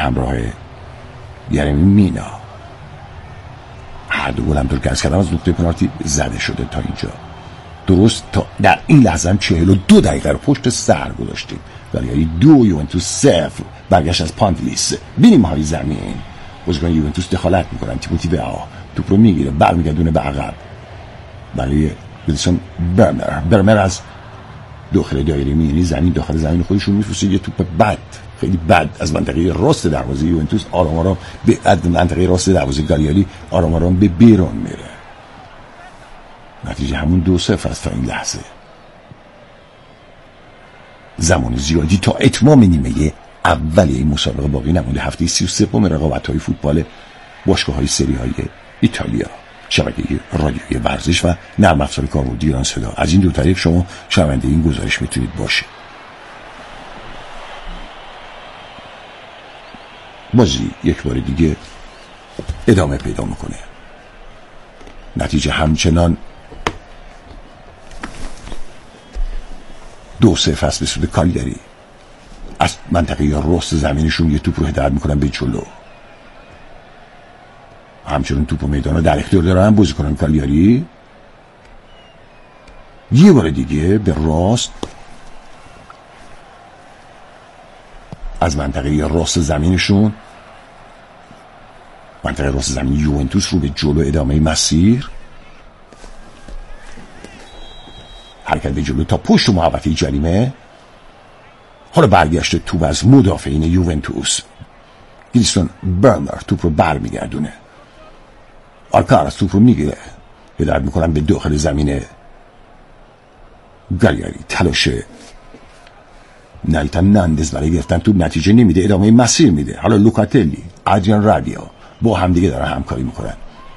همراه یرمی مینا. هر دو گل همطور که عرض کردم از نقطه پنالتی زده شده. تا اینجا درست تا در این لحظه هم 42 دقیقه رو پشت سر گذاشتیم. ولی 2 یوونتوس 0 برگشت از پانتلیس. بینیم های زمین بازیکن یوونتوس دخالت میکنن. تیموتی ویا توپ رو میگیره برمیگردونه به عقب. ولی ویلسون برمر از داخل دایره میانی زمین داخل زمین خودشون میفرسته یه توپ بد خیلی بد از منطقه راست دروازه یوونتوس آرام آرام به منطقه راست دروازه گالیاری آرام آرام به بیرون میره. نتیجه همون 2-0 است تا این لحظه. زمان زیادی تا اتمام نیمه اول این مسابقه باقی نمونده. هفته 33 رقابت‌های فوتبال باشگاه‌های سری‌های ایتالیا. شبکه رادیویی ورزش و نرم افزار کاربردی ایران صدا. از این دو طریق شما شنونده این گزارش میتونید باشید. بازی یک بار دیگه ادامه پیدا میکنه. نتیجه همچنان 2-0 است به سود کالیاری. از منطقه راست زمینشون یه توپ رو هدایت میکنن به جلو. همچنان توپ و میدان رو در اختیار دارن بازیکنان کالیاری. یه بار دیگه به راست از منطقه راست زمینشون، منطقه راست زمین یوونتوس رو به جلو ادامه مسیر، حرکت به جلو تا پشت محوطه جریمه. حالا برگشت توپ از مدافعین یوونتوس. گریستون برمر توپ رو برمیگردونه. آلکاراس توپ رو میگیره هدایت میکنن به داخل زمین گالیاری. تلاش نایتان ناندز برای گرفتن توپ نتیجه نمیده، ادامه مسیر میده. حالا لوکاتلی، آدریان رابیا با هم دیگه دارن همکاری میکنن.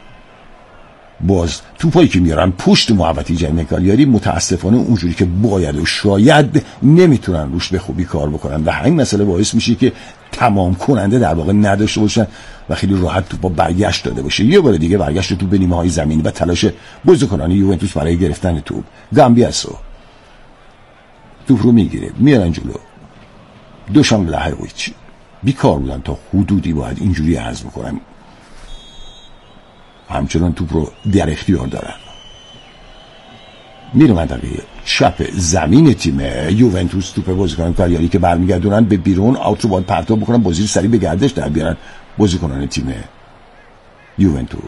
باز توپایی که میارن پشت محوطه جریمه گالیاری متاسفانه اونجوری که باید و شاید نمیتونن روش به خوبی کار بکنن و همین مسئله باعث میشه که تمام کننده در واقع نداشته باشن و خیلی راحت توپا برگشت داده باشه. یه بار دیگه برگشت توپ به نیمه های زمین و تلاش بازیکنان یوونتوس برای گرفتن توپ. گامبیاسو توپ رو میگیره میارن جلو. دوشان بلاهویچ بیکار بودن تا حدودی باید اینجوری عرض بکنم. همچنان توپ رو در اختیار دارن. میره منطقه چپ زمین تیم یوونتوس. توپ بازیکنان کالیاری که برمیگردونن به بیرون، آوت رو باید پرتاب بکنن، بازی رو سریع به گردش در بیارن بازیکنان تیم یوونتوس.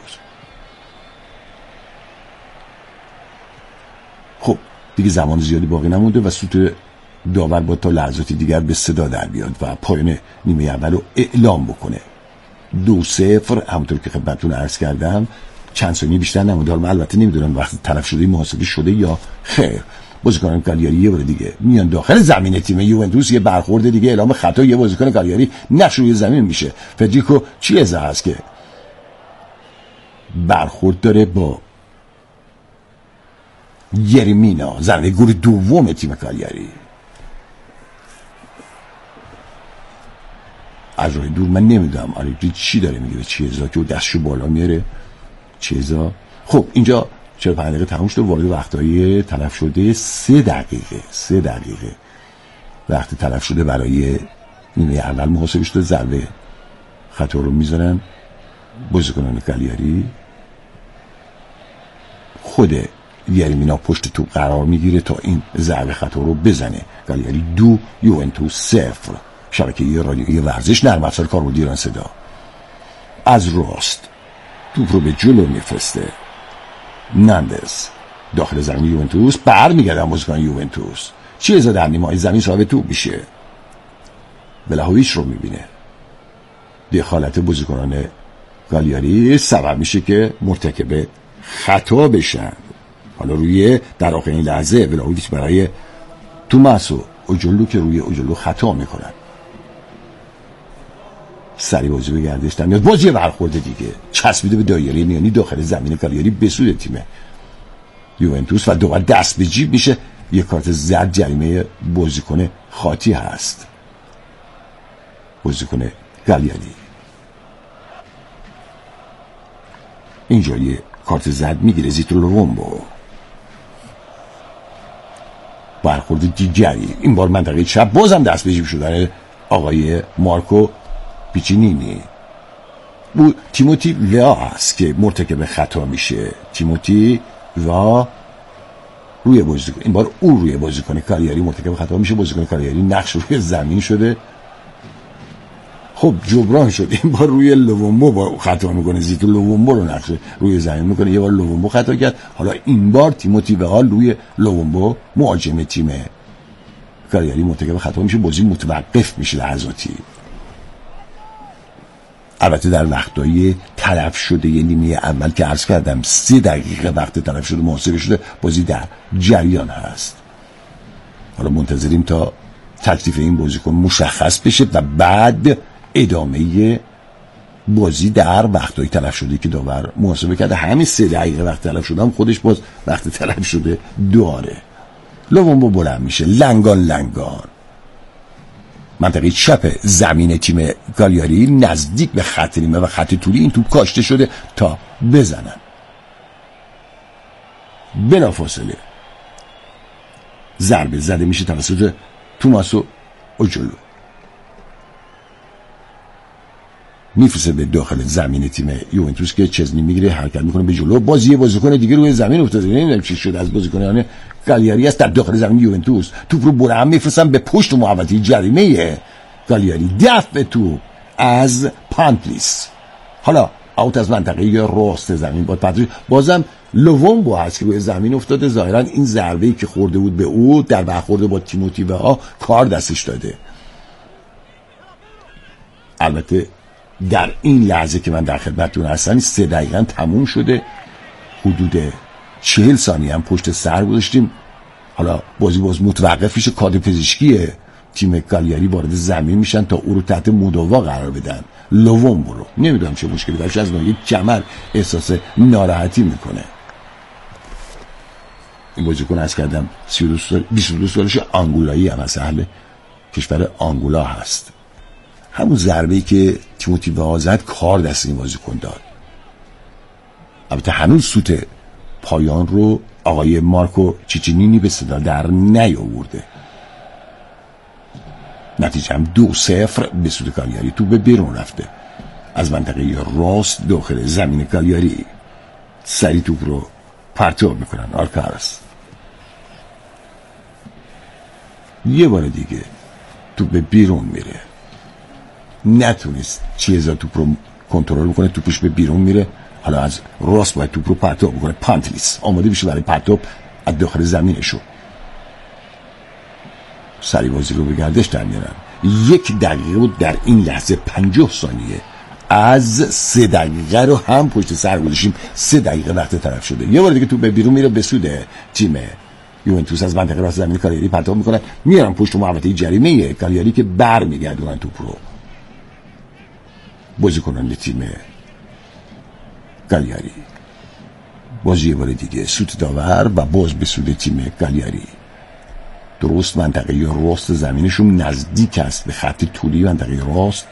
خب دیگه زمان زیادی باقی نمونده و سوت داور با تا لحظاتی دیگر به صدا در بیاد و پایان نیمه اول رو اعلام بکنه. 2-0 همونطور که خدمتتون عرض کردم. چند ثانیه بیشتر نمونده. من البته نمیدونم وقتی طرف شده محاسبه شده یا خیر. بازیکنان کالیاری یه بار دیگه میان داخل زمین تیم یوونتوس. یه برخورد دیگه اعلام خطا یه بازیکن کالیاری نقش روی زمین میشه. فدریکو چیزا هست که برخورد داره با یرمینا، زنده گل دوم تیم کالیاری. از راه دور من نمیدونم آلیگری چی داره میگه به چیزا که دستشو بالا میاره. چیزا خب اینجا 45 دقیقه تموم شده. وارد وقتایی تلف شده 3 دقیقه وقتی تلف شده برای نیمه اول محاسبه شده. ضربه خطا رو میذارن بازیکنان کالیاری. خود یرمینا پشت توپ قرار میگیره تا این ضربه خطا رو بزنه. کالیاری 2 یوونتوس 0. شبکه رادیویی ورزش نرم افزار کاربردی ایران صدا. از راست توپ رو به جلو میفرسته. ناندز داخل زمین یوونتوس برمیگردن بازیکن یوونتوس. چیزا در نیمه زمین صاحب توپ میشه. بلاهویچ رو میبینه. دخالت بازیکنان گالیاری سبب میشه که مرتکب خطا بشن. حالا روی در آخرین لحظه بلاهویچ برای توماسو اوجلو که روی اوجلو خطا میکنن. سری بازی به گردش در میاد. باز یه برخورد دیگه چسبیده به دایره میانی داخل زمین کالیاری به سود تیم یوونتوس و دوباره دست به جیب میشه. یه کارت زرد جریمه بازیکن خاطی هست. بازیکن گالیاری اینجا یه کارت زرد میگیره. زیترو رومبو برخورد دیگری این بار منطقه چپ. بازم دست به جیب شدن آقای مارکو پیچینینی. او تیموتی ویا هست که مرتکب خطا میشه. تیموتی و روی بازیکن، این بار او روی بازیکن کالیاری مرتکب خطا میشه. بازیکن کالیاری نقش روی زمین شده، خب جبران شد. این بار روی لوومبو با خطا میکنه. زیتو لوومبو رو نقش روی زمین میکنه. یه بار لوومبو خطا کرد، حالا این بار تیموتی وال روی لوومبو مهاجم تیم کالیاری مرتکب خطا میشه. بازی متوقف میشه لحظاتی. البته در وقتایی تلف شده، یه نیمه اول که عرض کردم 3 دقیقه وقت تلف شده محاسبه شده، بازی در جریان هست. حالا منتظریم تا تکلیف این بازیکن مشخص بشه و بعد ادامه بازی در وقتایی تلف شده که داور محاسبه کرده. همین 3 دقیقه وقت تلف شده هم خودش باز وقت تلف شده داره. لوومبو بلند میشه، لنگان منطقه چپ زمین تیم کالیاری نزدیک به خط نیمه و خط طولی این توپ کاشته شده تا بزنن. بلافاصله ضربه زده میشه توسط توماسو اوجولو، میفرسته به داخل زمین تیم یوونتوس که چزنی میگیره، حرکت میکنه به جلو. بازی بازیکن دیگه روی زمین افتاده، نمیدونم چی شد از بازیکنان کالیاری است در داخل زمین یوونتوس. توپ رو بلند میفرستن به پشت محوطه جریمه کالیاری. دفع توپ از پانتلیس، حالا اوت از منطقه راست زمین. بازم لوومبو هست که روی زمین افتاده. ظاهرا این ضربه‌ای که خورده بود به او در برخورد با تیموتی و کار دستش داده. البته در این لحظه که من در خدمتتون هستم 3 دقیقه تموم شده، حدود 40 ثانیه هم پشت سر گذاشتیم. حالا بازی باز متوقف میشه. کادر پزشکی تیم کالیاری وارد زمین میشن تا او رو تحت مداوا قرار بدن. لوومبو رو نمیدونم چه مشکلی داشت، از ناحیه کمر احساس ناراحتی میکنه. این بازیکن از کردم 22 سالش، آنگولایی هم از اهل کشور آنگولا هست. همون ضربه‌ای که تیموتی وها زد کار دست این بازیکن داد. البته هنوز سوت پایان رو آقای مارکو چیچینینی به صدا در نیاورده. نتیجه هم 2-0 به سود کالیاری. تو به بیرون رفته از منطقه راست داخل زمین کالیاری. سری توپ رو پرتاب میکنن. آلکارس یه بار دیگه توپ به بیرون میره، نتونست چیزا توپ رو کنترل بکنه، توپش به بیرون میره. حالا از راست باید توپ رو پرتاب بکنه. پانتلیس آماده میشه برای پرتاب از داخل زمینشو. سری بازی رو به گردش در میارن. 1 دقیقه بود در این لحظه 50 ثانیه از 3 دقیقه رو هم پشت سر گذاشتیم. 3 دقیقه وقت طرف شده. یه بار دیگه توپ به بیرون میره به سود تیم یوونتوس. از منطقه راست زمین کالیاری پرتاب میکنن، میارن پشت محوطه جریمه کالیاری که برمیگردونن توپ رو. بازیکنان تیم کالیاری بازی یه بار دیگه سوت داور و باز به سود تیم کالیاری. درست منطقه راست زمینشون نزدیک است به خط طولی منطقه راست.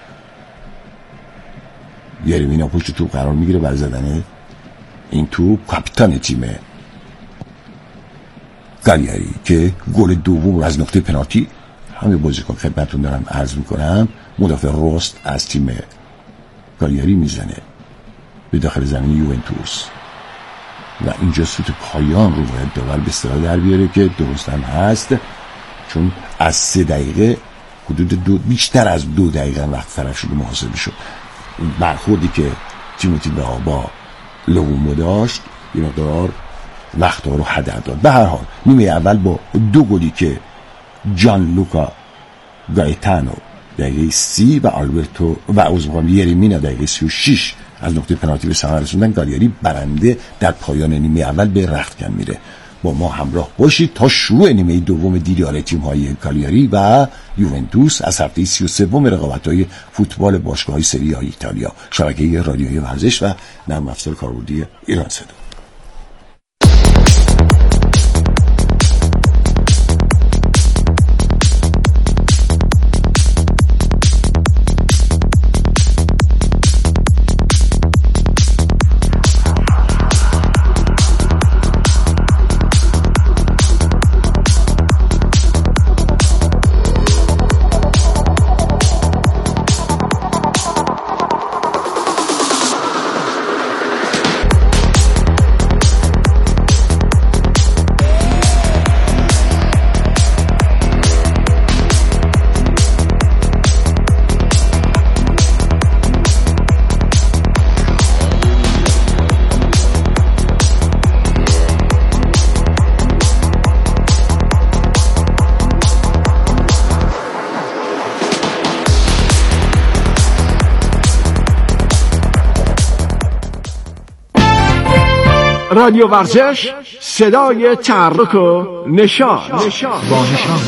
یریمینا پشت توپ قرار میگیره برای زدن این توپ. کاپیتان تیم کالیاری که گل دوم رو از نقطه پنالتی، همین بازیکن خدمتتون دارم عرض میکنم، مدافع راست از تیم کالیاری میزنه به داخل زمین یوونتوس. و اینجا سوت پایان رو باید داور به اصطلاح در بیاره که درست هم هست، چون از 3 دقیقه حدود بیشتر از 2 دقیقه وقت طرف شده محاسبه شد. برخوردی که تیموتی با لوومبو داشت یه مقدار وقتها رو هدر داد. به هر حال نیمه اول با 2 گلی که جان لوکا گایتانو دقیقه 30 و آلبرتو و یریمینا دقیقه 36 از نقطه پنالتی به ثمر رسوندن، کالیاری برنده در پایان نیمه اول به رختکن میره. با ما همراه باشید تا شروع نیمه دوم دیدار تیم‌های کالیاری و یوونتوس از هفته 33 رقابت‌های فوتبال باشگاه‌های سری آ ایتالیا، شبکه رادیویی ورزش و نرم افزار کاربردی ایران صدا. رادیو ورزش، صدای تحرک و نشاط. با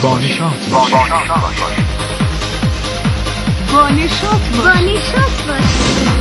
نشاط باشید.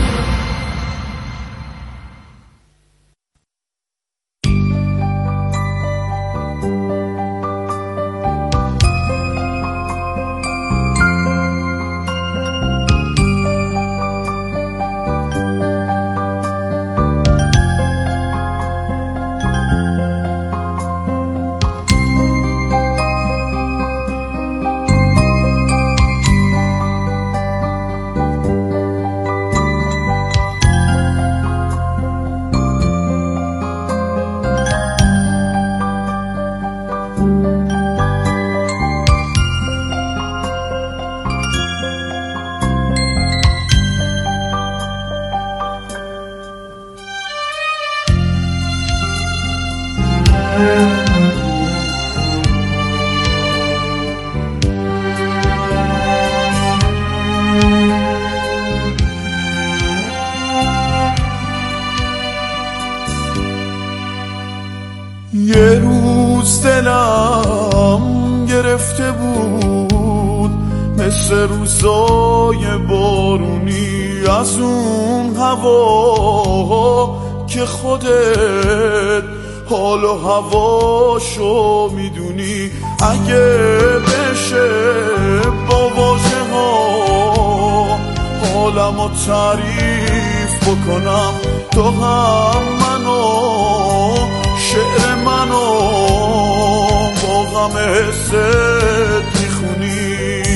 یه روز دلم گرفته بود مثل روزای بارونی از اون هوا که خودت حال و هواشو میدونی. اگه بشه با واژه ها حالمو تعریف بکنم، تو هم منو شعر منو با غم حست میخونی.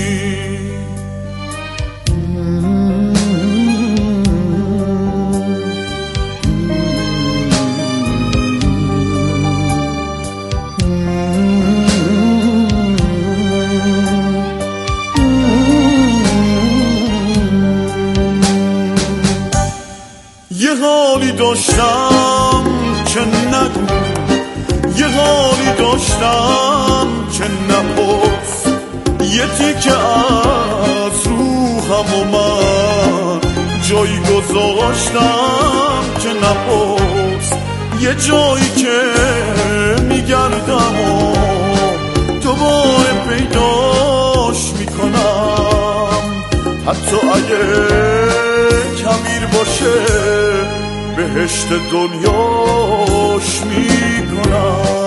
یه حالی داشتم که نگو، یه حالی داشتم که نپرس، یه تیکه از روحم و من جایی گذاشتم که نپرس. یه جایی که میگردم و دوباره پیداش میکنم، حتی اگه کمیر باشه بهشت دنیاش میکنم.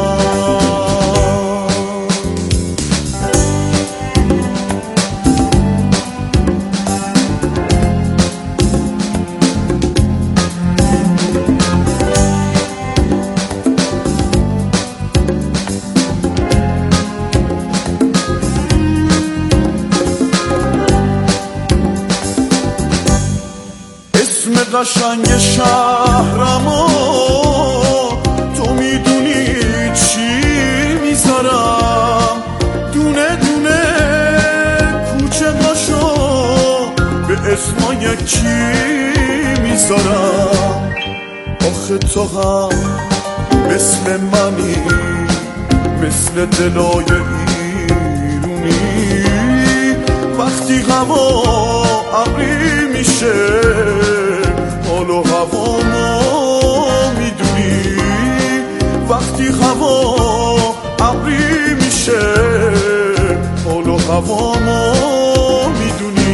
اسم قشنگ شهرمو تو میدونی چی میذارم، دونه دونه کوچه هاشو به اسمای کی میذارم. آخه تو هم مثل منی، مثل دلای ایرونی، وقتی هوا ابری میشه حال و هوامو میدونی، وقتی هوا ابری میشه حال و هوامو میدونی.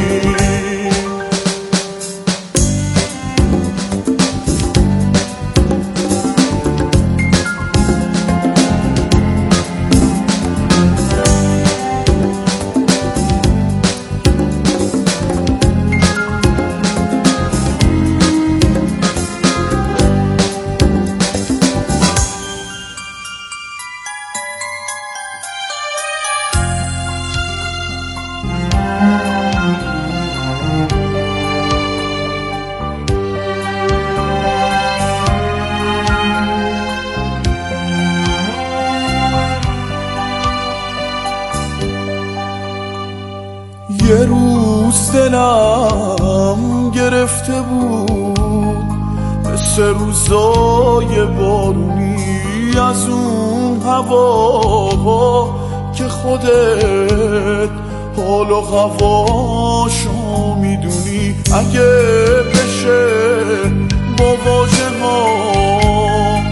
یه روز دلم گرفته بود مثل روزای بارونی از اون هوا که خودت حال و هواشو میدونی. اگه بشه با واژه ها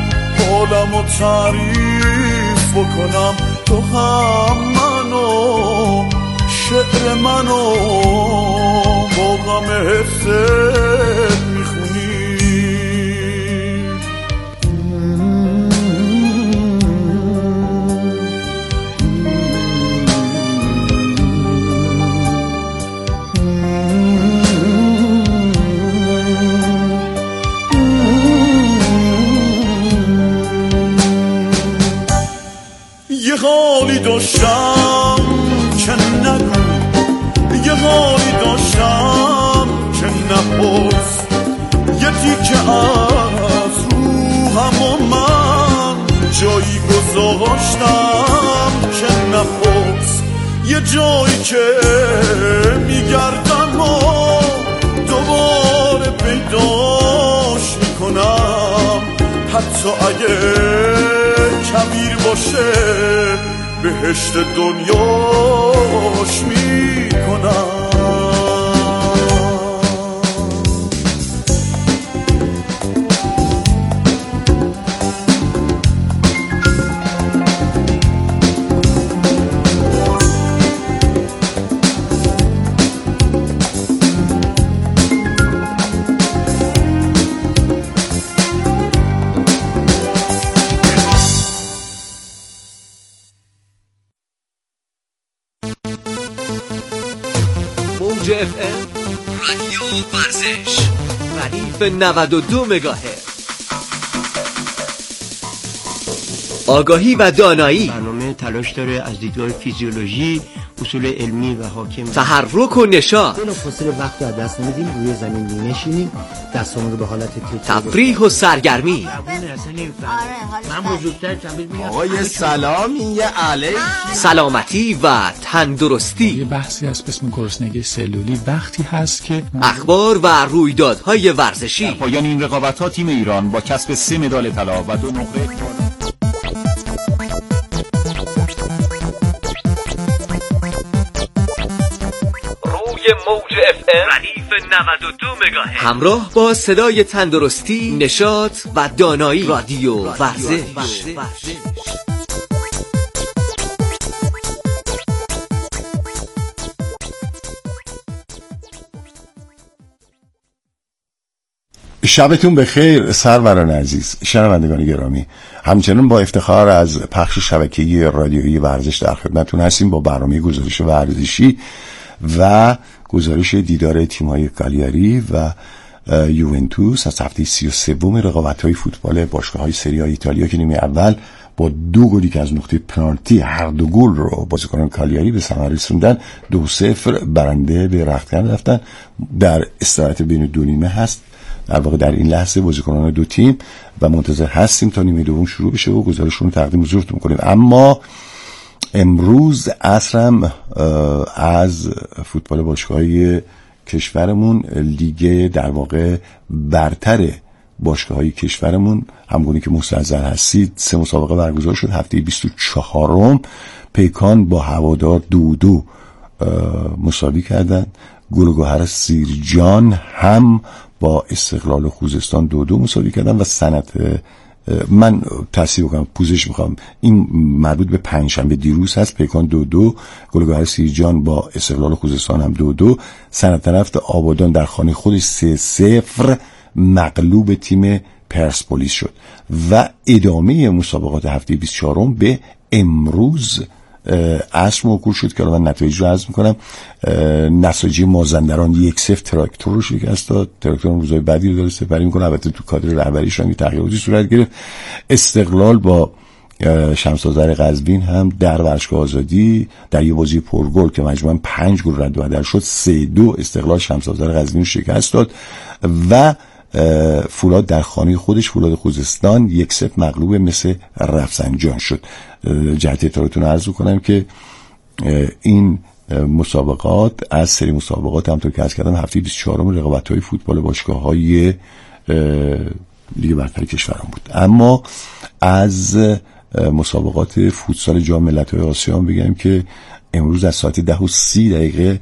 تعریف بکنم تو هم منو شعر منو با غم حست میخونی یه حالی داشتم که نگو یه حالی داشتم که نپرس یه تیکه از روحم و من جایی گذاشتم که نپرس یه جایی که میگردم و دوباره پیداش میکنم حتی اگه کبیر باشه بهشت دنیاش میکنم موج FM رادیو ورزش ردیف 92 مگاهرتز. آگاهی و دانایی برنامه تلاش داره از دیدگاه فیزیولوژی اصول علمی و حاکم تحرک و نشاط بلافاصله وقت رو از دست نمیدیم روی زمین می‌نشینیم دستمون رو به حالت تفریح و سرگرمی من بزرگتر تبدیل می‌کنم آقای سلامی یه علیک سلامتی و تندرستی. یه بحثی هست به اسم گرسنگی سلولی وقتی هست که اخبار و رویدادهای ورزشی. پایان این رقابت‌ها تیم ایران با کسب 3 مدال طلا و 2 نقره موج FM ردیف 92 مگاهرتز همراه با صدای تندرستی، نشاط و دانایی. رادیو ورزش. شبتون بخیر سروران عزیز، شنوندگان گرامی. همچنان با افتخار از پخش شبکه‌ای رادیویی ورزش در خدمتتون هستیم با برنامه گزارش ورزشی و گزارش دیدار تیم‌های کالیاری و یوونتوس از هفته 33 رقابت‌های فوتبال باشگاه‌های سری آ ایتالیا که نیمه اول با 2 گلی که از نقطه پنالتی هر دو گل رو بازیکنان کالیاری به ثمر رسوندن 2-0 برنده به رختکن رفتن. در استراحت بین دو نیمه هست در واقع در این لحظه بازیکنان دو تیم و منتظر هستیم تا نیمه دوم شروع بشه و گزارشون رو تقدیم حضورتون کنیم. اما امروز عصرم از فوتبال باشگاه‌های کشورمون لیگ در واقع برتر باشگاه‌های کشورمون همگونه که مستحضر هستید 3 مسابقه برگزار شد. هفته 24م پیکان با هوادار 2-2 مساوی کردن. گلگهر سیرجان هم با استقلال خوزستان 2-2 مساوی کردن و صنعت من تصحیح بکنم پوزش میخوام این مربوط به پنجشنبه دیروز هست. پیکان 2-2 گلگهر سیرجان با استقلال خوزستان هم 2-2. صنعت نفت آبادان در خانه خودش 3-0 مغلوب تیم پرسپولیس شد و ادامه مسابقات هفته 24م به امروز عصر موکول شد که من نتایج رو عرض میکنم. نساجی مازندران 1-0 تراکتور رو شکست داد. تراکتور روزهای بعدی رو داره سپری میکنه، البته تو کادر رهبریش هم تغییراتی صورت گرفت. استقلال با شمس آذر قزوین هم در ورزشگاه آزادی در یه بازی پرگل که مجموعاً 5 گل رد و بدل شد 3-2 استقلال شمس آذر قزوین رو شکست داد و فولاد در خانه خودش فولاد خوزستان 1-0 مغلوب مثل رفسنجان شد. جهت اطلاعتون عرض کنم که این مسابقات از سری مسابقات همونطور که عرض کردم هفته 24م رقابت‌های فوتبال باشگاه‌های لیگ برتر کشورم بود. اما از مسابقات فوتسال جام ملت‌های آسیا هم بگم که امروز از ساعت 10:30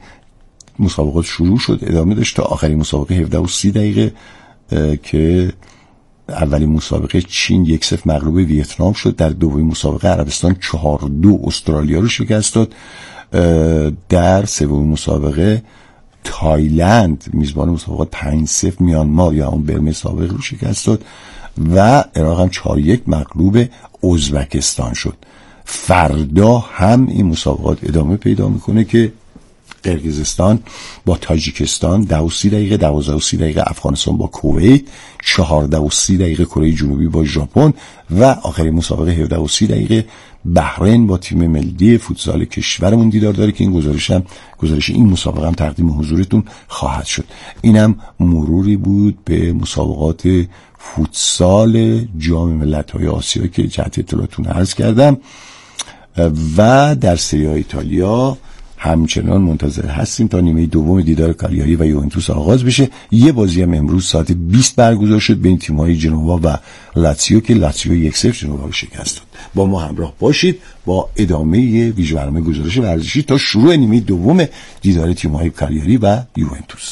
مسابقات شروع شد، ادامه داشت تا آخرین مسابقه 17:30 که اولین مسابقه چین 1-0 مغلوب ویتنام شد. در دومین مسابقه عربستان 4-2 استرالیا رو شکست داد. در سومین مسابقه تایلند میزبان مسابقات 5-0 میانمار یا اون برمه سابق رو شکست داد و عراق هم 4-1 مغلوب ازبکستان شد. فردا هم این مسابقات ادامه پیدا میکنه که قرقیزستان با تاجیکستان 10:30 دقیقه، 12:30 دقیقه افغانستان با کویت، 14:30 دقیقه کره جنوبی با ژاپن و آخرین مسابقه 17:30 دقیقه بحرین با تیم ملی فوتسال کشورمون دیدار داره که این گزارش این مسابقه هم تقدیم حضورتون خواهد شد. اینم مروری بود به مسابقات فوتسال جام ملت‌های آسیا که جهت اطلاعاتون عرض کردم و در سری آ ایتالیا همچنان منتظر هستیم تا نیمه دوم دیدار کالیاری و یوونتوس آغاز بشه. یه بازی هم امروز ساعت 20 برگزار شد بین تیم‌های جنوا و لاتزیو که لاتزیو 1-0 جنوا رو شکست داد. با ما همراه باشید با ادامه ویژه برنامه گزارش ورزشی تا شروع نیمه دوم دیدار تیم‌های کالیاری و یوونتوس.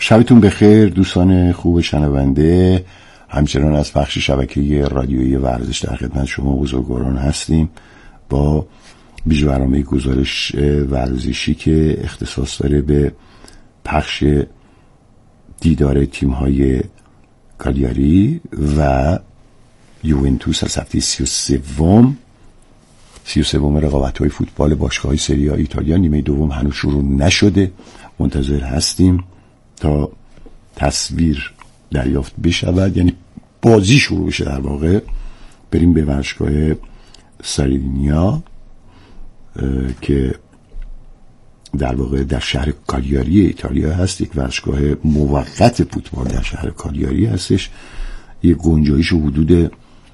شبتون بخیر دوستان خوب شنونده. همچنان از بخش شبکه رادیویی ورزش در خدمت شما بزرگواران هستیم با ویژه برنامه گزارش ورزشی که اختصاص داره به پخش دیدار تیم‌های کالیاری و یوونتوس از هفته 33 رقابت‌های فوتبال باشگاه‌های سری آ ایتالیا. نیمه دوم هنوز شروع نشده، منتظر هستیم تا تصویر دریافت بشود، یعنی بازی شروع بشه. در واقع بریم به ورزشگاه ساردینیا که در واقع در شهر کالیاری ایتالیا هست. یک ورزشگاه موقت فوتبال در شهر کالیاری هستش. یک گنجایش حدود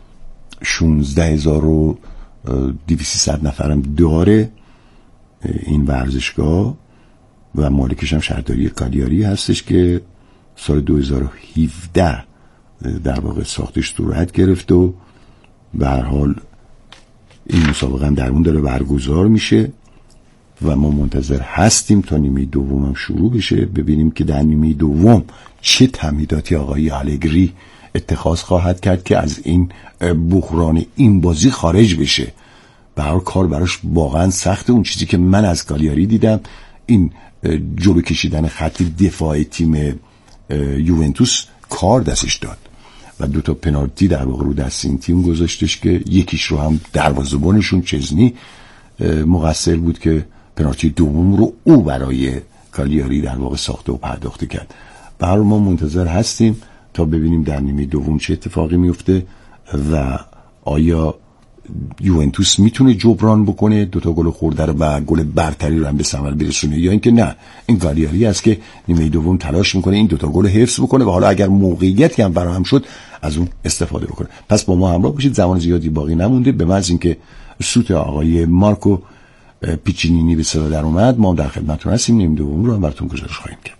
16200 نفرم داره این ورزشگاه و مالکش هم شهرداری کالیاری هستش که سال 2017 در واقع ساختش صورت گرفت و به هر حال این مسابقه هم در اون داره برگزار میشه و ما منتظر هستیم تا نیمه دوم هم شروع بشه، ببینیم که در نیمه دوم چه تمهیداتی آقای آلگری اتخاذ خواهد کرد که از این بحران این بازی خارج بشه. به هر کار براش واقعا سخته. اون چیزی که من از کالیاری دیدم این جلو کشیدن خط دفاع تیم یوونتوس کار دستش داد و 2 پنالتی در واقع رو دست این تیم گذاشتش که یکیش رو هم دروازه‌بانشون چزنی مقصر بود که پنالتی دوم رو او برای کالیاری در واقع ساخته و پرداخته کرد. برای ما منتظر هستیم تا ببینیم در نیمه دوم چه اتفاقی میفته و آیا یوونتوس میتونه جبران بکنه 2 گل خورده رو و گل برتری رو هم به ثمر برسونه، یا اینکه نه این کالیاری است که نیمه دوم تلاش میکنه این 2 گل حفظ بکنه و حالا اگر موقعیتی هم فراهم شد از اون استفاده بکنه. پس با ما همراه باشید، زمان زیادی باقی نمونده. به محض اینکه سوت آقای مارکو پیچینینی به صدا در اومد ما در خدمتتون هستیم. نیمه دوم رو هم براتون گزارش خواهیم کرد.